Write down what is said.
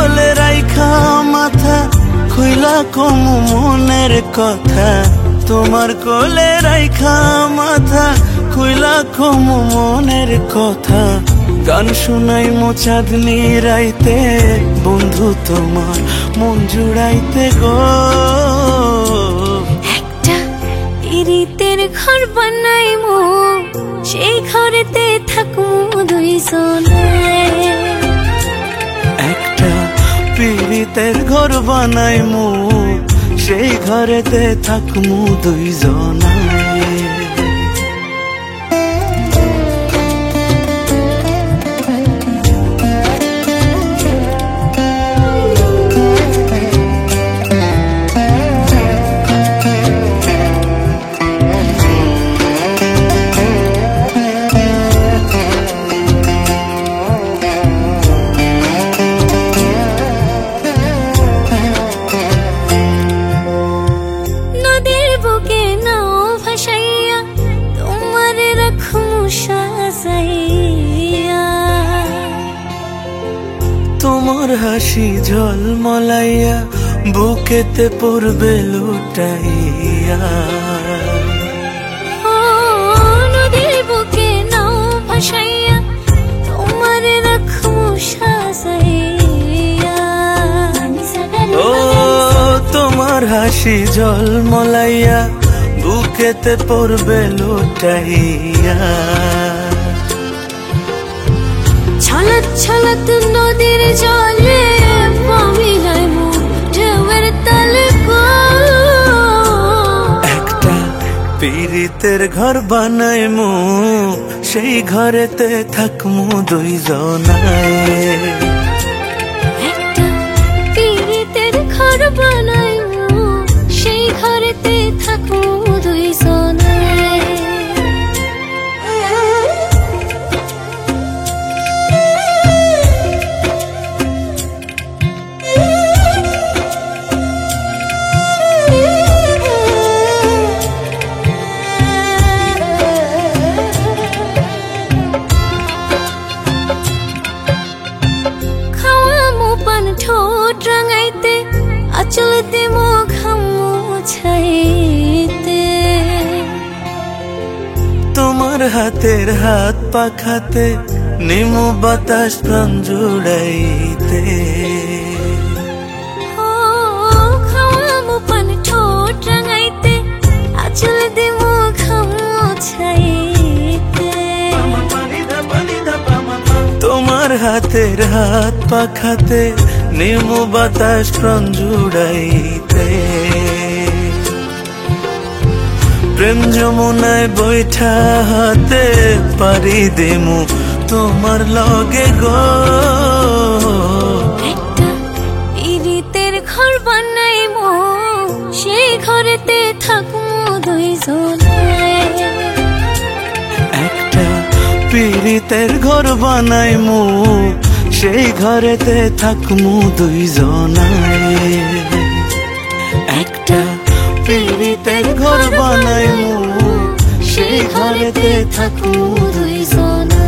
কোলে রাইখা মাথা খুইলা কমু মনের কথা, তোমার কোলে রাইখা মাথা খুইলা কমু মনের কথা। গান শুনাই মো চাঁদনি রাইতে বন্ধু তোমার মন জুড়াইতে গো। একটা পিরিতের ঘর বানাই মো, সেই ঘরেতে থাকমু দুইজনে। একটা পিরিতের ঘর বানাই মো, সেই ঘরেতে থাকমু দুইজনায়। তোমার হাসি ঝলমলাইয়া বুকেতে পড়বে লুটাইয়া। নদীর বুকে নাও ভাসাইয়া তোমার রাখবো সাজাইয়া। ও তোমার হাসি ঝলমলাইয়া বুকেতে পড়বে লুটাইয়া। ছলক ছলক নদীর জলে পামিলাই মো ঢেউয়ের তালে গো। একটা পিরিতের ঘর বানাই মো, সেই ঘরেতে থাকমু দুইজনায়। একটা পিরিতের ঘর বানাই মো, সেই ঘরেতে থাকমু দুইজনায়। ঠোঁট রাঙাইতে আঁচল দিমো ঘাম মুছাইতে। তোমার হাতের হাত পাখাতে নিমু বাতাস প্রাণ জুড়াইতে। খাওয়ামো পান ঠোঁট রাঙাইতে আঁচল দিমো ঘাম মুছাইতে। তোমার হাতের হাত পাখাতে নিমু বাতাস প্রাণ জুড়াইতে। প্রেম যমুনায় বৈঠা হাতে পারি দিমু তোমার লগে গো। একটা পিরিতের ঘর বানাই মো, সেই ঘরেতে থাকমু দুইজনায়। একটা পিরিতের ঘর বানাই মো, সেই ঘরেতে থাকমু দুইজনায়। একটা পিরিতের ঘর বানাই মো, সেই ঘরেতে থাকমু দুইজনায়।